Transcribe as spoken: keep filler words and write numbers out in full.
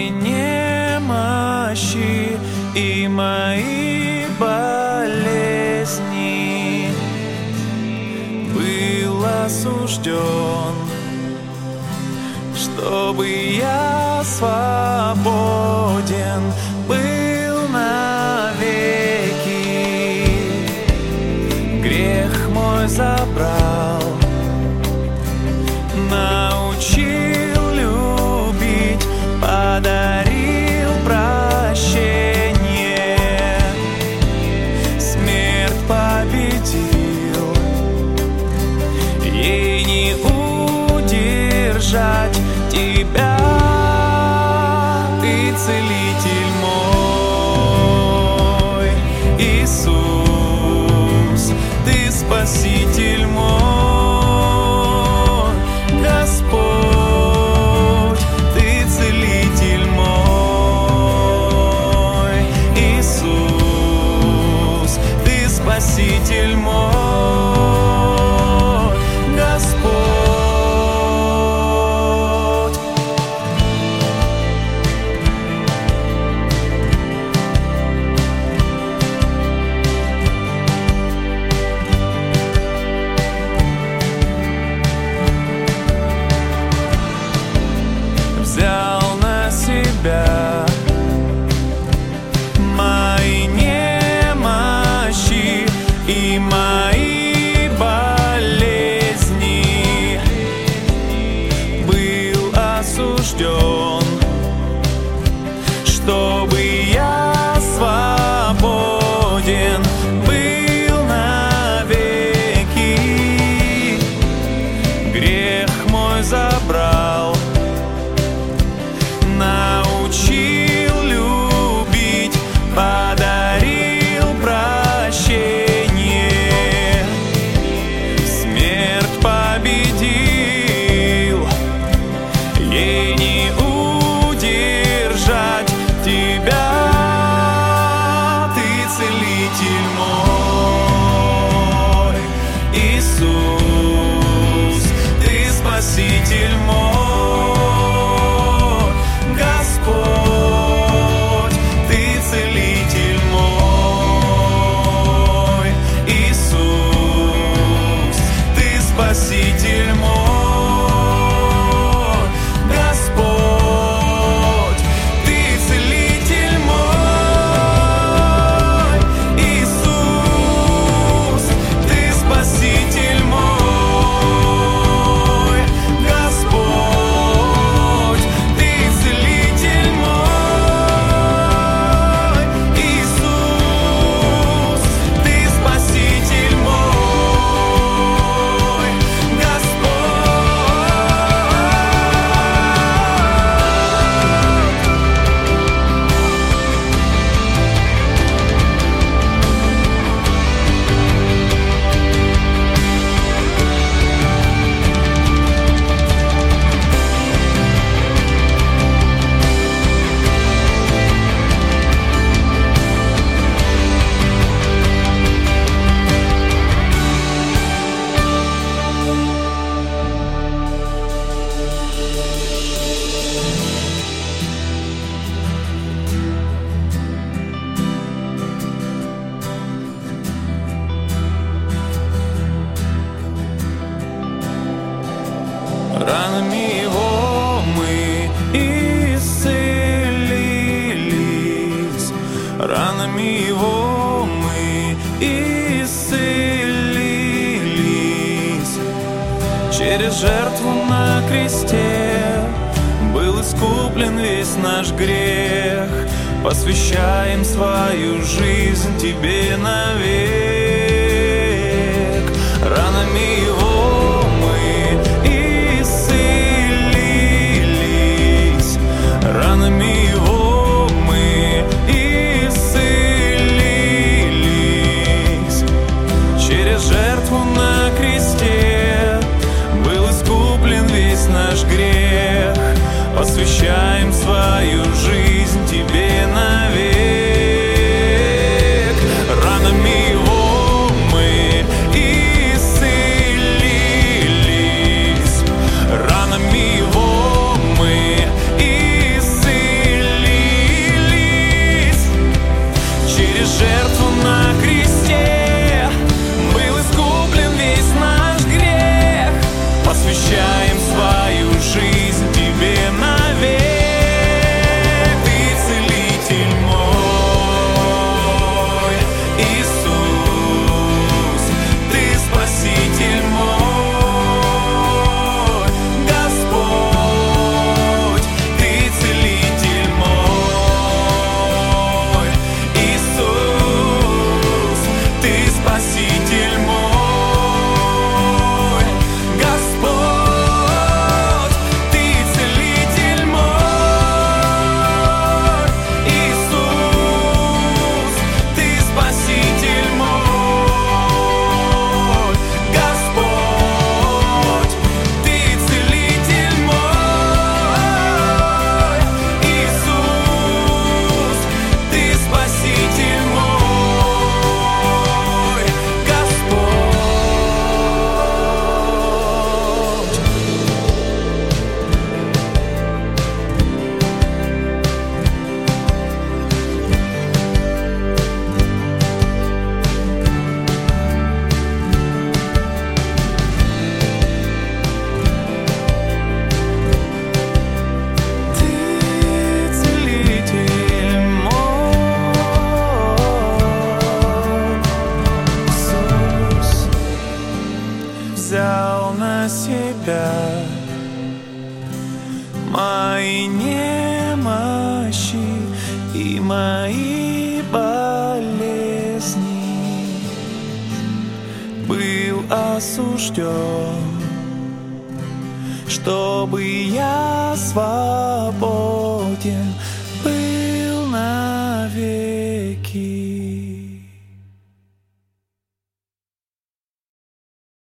мои немощи и мои болезни был осужден, чтобы я свободен был навеки. Грех мой забрал, научил любить, подарил прощение, смерть победил, ей не удержать тебя, ты целитель мой, Иисус, ты спаситель мой, Господь, ты целитель мой, Иисус, ты спаситель мой, Господь. Взял на себя мои немощи и мои болезни, был осужден, чтобы я свободен был навеки. Грех мой забрал, научил любить, подарил прощение, смерть победил, ей не удержать тебя, ты целитель мой, Иисус, ты спаситель мой, Господь, ты целитель мой, Иисус, ты спаситель мой, Господь, ты целитель мой, Иисус, ты спаситель мой, Господь, ты целитель мой, Иисус, ты спаситель мой, ранами его мы исцелились, ранами его мы исцелились. Через жертву на кресте был искуплен весь наш грех. Посвящаем свою жизнь тебе навек. Ранами его мы исцелились, ранами его мы исцелились. Через жертву на кресте был искуплен весь наш грех. Посвящаем свою жизнь тебе навек. Ранами его мы исцелились. мои болезни, был осужден, чтобы я свободен был.